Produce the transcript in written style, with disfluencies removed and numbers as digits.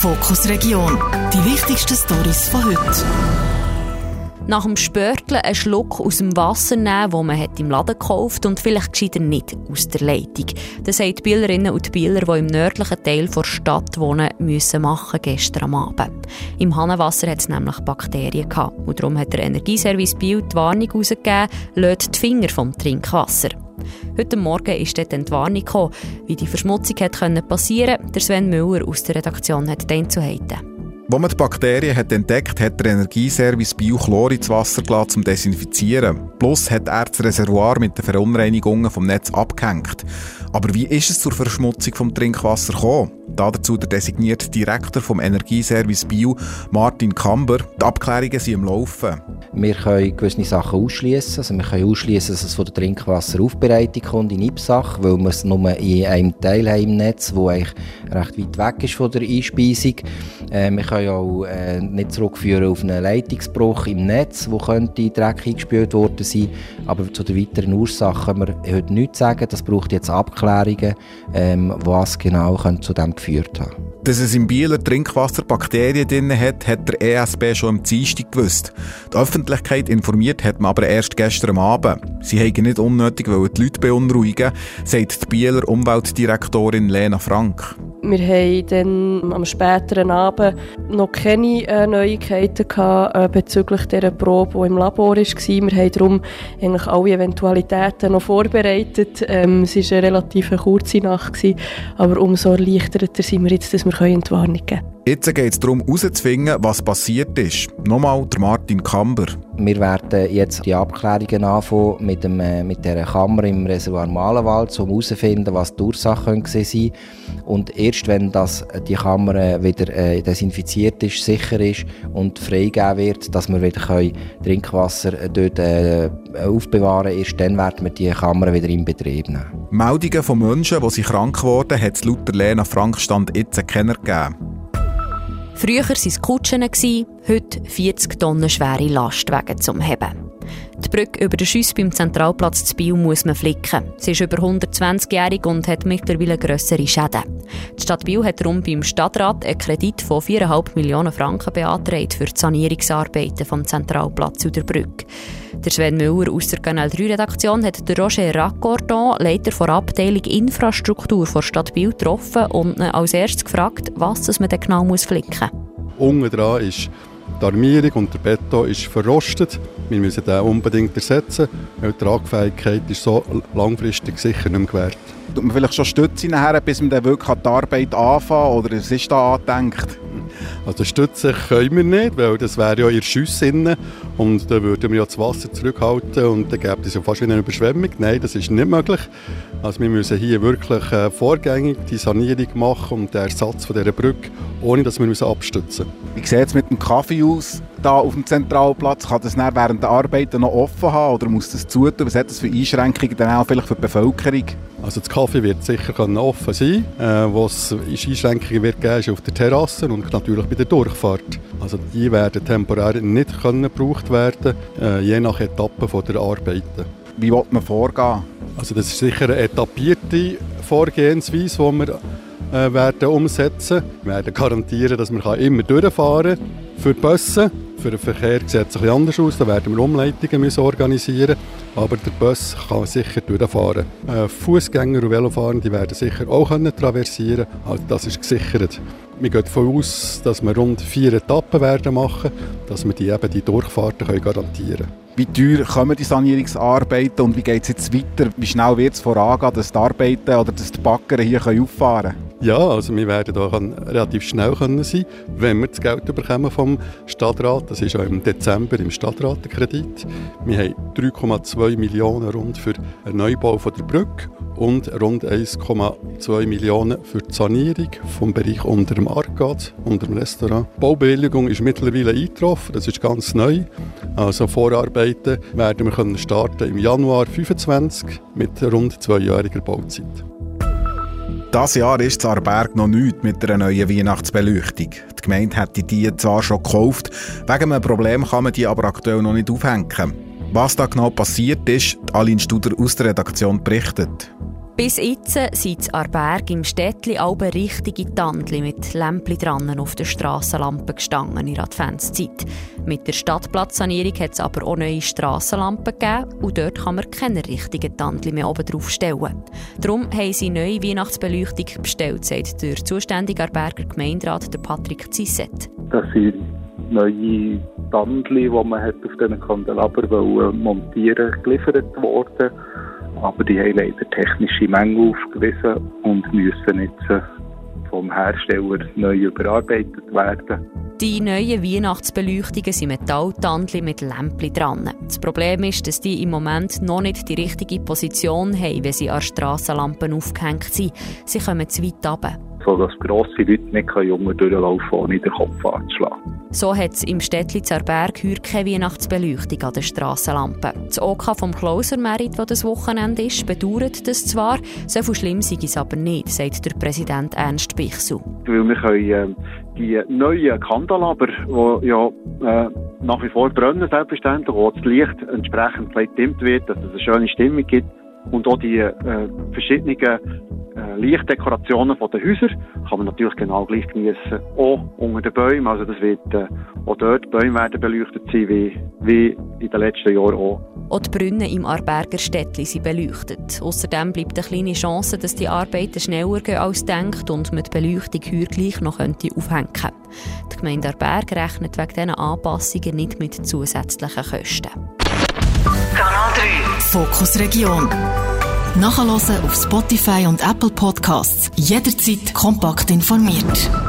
Fokus Region. Die wichtigsten Storys von heute. Nach dem Spörteln einen Schluck aus dem Wasser nehmen, das man im Laden gekauft und vielleicht gescheiter nicht aus der Leitung. Das haben die Bielerinnen und Bieler, die im nördlichen Teil der Stadt wohnen, müssen machen gestern am Abend. Im Hahnenwasser hat es nämlich Bakterien gehabt. Und darum hat der Energieservice Biel die Warnung herausgegeben, lasst die Finger vom Trinkwasser. Heute Morgen ist dort die Entwarnung gekommen, wie die Verschmutzung passieren konnte. Der Sven Müller aus der Redaktion hat den Einzelheiten. Als man die Bakterien entdeckt hat, der Energieservice Biel Chlor ins Wasser gelassen, zum Desinfizieren. Plus hat er das Reservoir mit den Verunreinigungen vom Netz abgehängt. Aber wie ist es zur Verschmutzung vom Trinkwasser gekommen? Dazu der designierte Direktor vom Energieservice Biel, Martin Kamber. Die Abklärungen sind am Laufen. Wir können gewisse Sachen ausschließen. Also wir können ausschließen, dass es von der Trinkwasseraufbereitung kommt in Ipsach, weil wir es nur in einem Teil haben im Netz, der eigentlich recht weit weg ist von der Einspeisung. Wir können auch nicht zurückführen auf einen Leitungsbruch im Netz, wo könnte Dreck eingespült worden sein. Aber zu der weiteren Ursache können wir heute nichts sagen. Das braucht jetzt Abklärungen, was genau zu dem geführt haben. Dass es im Bieler Trinkwasser Bakterien drin hat, hat der ESB schon am Dienstag gewusst. Die Öffentlichkeit informiert hat man aber erst gestern Abend. Sie haben nicht unnötig die Leute beunruhigen, sagt die Bieler Umweltdirektorin Lena Frank. Wir haben dann am späteren Abend noch keine Neuigkeiten gehabt, bezüglich dieser Probe, die im Labor war. Wir haben darum eigentlich alle Eventualitäten noch vorbereitet. Es war eine relativ kurze Nacht, aber umso erleichterter sind wir jetzt, dass wir Entwarnung geben können. Jetzt geht es darum, herauszufinden, was passiert ist. Nochmal der Martin Kamber. Wir werden jetzt die Abklärungen anfangen mit dieser Kammer im Reservoir Malenwald, um herauszufinden, was die Ursache sein. Und erst wenn die Kammer wieder desinfiziert ist, sicher ist und freigegeben wird, dass wir wieder Trinkwasser dort aufbewahren können, erst dann werden wir die Kammer wieder in Betrieb nehmen. Meldungen von Menschen, die krank wurden, hat es laut Lena Frank Stand jetzt keiner gegeben. Früher waren es Kutschen, heute 40 Tonnen schwere Lastwagen zum Heben. Die Brücke über den Schuss beim Zentralplatz zu Biel muss man flicken. Sie ist über 120-jährig und hat mittlerweile grössere Schäden. Die Stadt Biel hat darum beim Stadtrat einen Kredit von 4,5 Millionen Franken beantragt für die Sanierungsarbeiten vom Zentralplatz und der Brücke. Der Sven Müller aus der Kanal 3-Redaktion hat den Roger Raccordon, Leiter der Abteilung Infrastruktur der Stadt Biel, getroffen und ihn als erstes gefragt, was man denn genau flicken muss. Unten dran ist die Armierung und der Beton ist verrostet. Wir müssen den unbedingt ersetzen, weil die Tragfähigkeit ist so langfristig sicher nicht mehr gewährt. Tut man vielleicht schon Stütze nachher, bis man dann wirklich die Arbeit anfangen kann, oder es ist da angedenkt? Also Stützen können wir nicht, weil das wäre ja in der Schüsse und dann würden wir ja das Wasser zurückhalten und dann gäbe es ja fast eine Überschwemmung. Nein, das ist nicht möglich. Also wir müssen hier wirklich vorgängig die Sanierung machen und den Ersatz von dieser Brücke, ohne dass wir abstützen müssen. Wie sieht es mit dem Kaffee aus da auf dem Zentralplatz? Kann das dann während der Arbeiten noch offen haben oder muss das zutun? Was hat das für Einschränkungen dann auch vielleicht für die Bevölkerung? Also das Kaffee wird sicher offen sein. Wo es Einschränkungen wird geben, ist auf der Terrasse und natürlich bei der Durchfahrt. Also die werden temporär nicht gebraucht werden, je nach Etappe der Arbeiten. Wie will man vorgehen? Also das ist sicher eine etappierte Vorgehensweise, die wir werden umsetzen. Wir werden garantieren, dass wir immer durchfahren können. Für die Busse, für den Verkehr sieht es ein bisschen anders aus. Da werden wir Umleitungen organisieren. Aber der Bus kann sicher durchfahren. Fußgänger und Velofahrende werden sicher auch traversieren können. Also das ist gesichert. Wir gehen davon aus, dass wir rund 4 Etappen werden machen, dass wir die Durchfahrten garantieren können. Wie teuer kommen die Sanierungsarbeiten und wie geht es jetzt weiter? Wie schnell wird es vorangehen, dass die Arbeiten oder dass die Bagger hier auffahren können? Ja, also wir werden da relativ schnell sein, wenn wir das Geld bekommen vom Stadtrat. Das ist auch im Dezember im Stadtrat der Kredit. Wir haben 3,2 Millionen rund für den Neubau von der Brücke und rund 1,2 Millionen für die Sanierung vom Bereich unter dem Arcade, unter dem Restaurant. Die Baubewilligung ist mittlerweile eingetroffen, das ist ganz neu. Also Vorarbeiten werden wir starten im Januar 2025 mit rund 2-jähriger Bauzeit. Dieses Jahr ist in Aarberg noch nichts mit einer neuen Weihnachtsbeleuchtung. Die Gemeinde hätte die zwar schon gekauft, wegen einem Problem kann man die aber aktuell noch nicht aufhängen. Was da genau passiert ist, Aline Studer aus der Redaktion berichtet. Bis jetzt sind in Aarberg im Städtli alle richtige Tandli mit Lämpchen dran auf der Strassenlampe gestanden in der Adventszeit. Mit der Stadtplatzsanierung hat es aber auch neue Strassenlampen gegeben und dort kann man keine richtigen Tandli mehr oben drauf stellen. Darum haben sie neue Weihnachtsbeleuchtung bestellt, sagt der zuständige Aarberger Gemeinderat der Patrick Zisset. Das sind neue Tandli, die man auf diesen Kandelaber montieren geliefert worden. Aber die haben leider technische Mängel aufgewiesen und müssen jetzt vom Hersteller neu überarbeitet werden. Die neuen Weihnachtsbeleuchtungen sind Metalltandli mit Lämpchen dran. Das Problem ist, dass die im Moment noch nicht die richtige Position haben, wenn sie an Strassenlampen aufgehängt sind. Sie kommen zu weit runter. So dass grosse Leute nicht unten durchlaufen können, ohne den Kopf anzuschlagen. So hat es im Städtli Aarberg heute keine Weihnachtsbeleuchtung an den Strassenlampen. Das OK vom Closer-Merit, das Wochenende ist, bedauert das zwar, so viel schlimm sei es aber nicht, sagt der Präsident Ernst Bichsel. Weil wir können die neuen Kandelaber, die nach wie vor brennen, selbstverständlich, wo das Licht entsprechend gedimmt wird, dass es eine schöne Stimmung gibt, und auch die verschiedenen Lichtdekorationen der Häuser kann man natürlich genau gleich geniessen. Auch unter den Bäumen, also das wird auch dort, die Bäume werden beleuchtet sein, wie in den letzten Jahren auch. Auch die Brunnen im Aarberger Städtli sind beleuchtet. Außerdem bleibt eine kleine Chance, dass die Arbeiten schneller gehen als denkt und man die Beleuchtung heuer gleich noch aufhängen könnte. Die Gemeinde Aarberg rechnet wegen diesen Anpassungen nicht mit zusätzlichen Kosten. Kanal 3 Fokus Region. Nachhören auf Spotify und Apple Podcasts. Jederzeit kompakt informiert.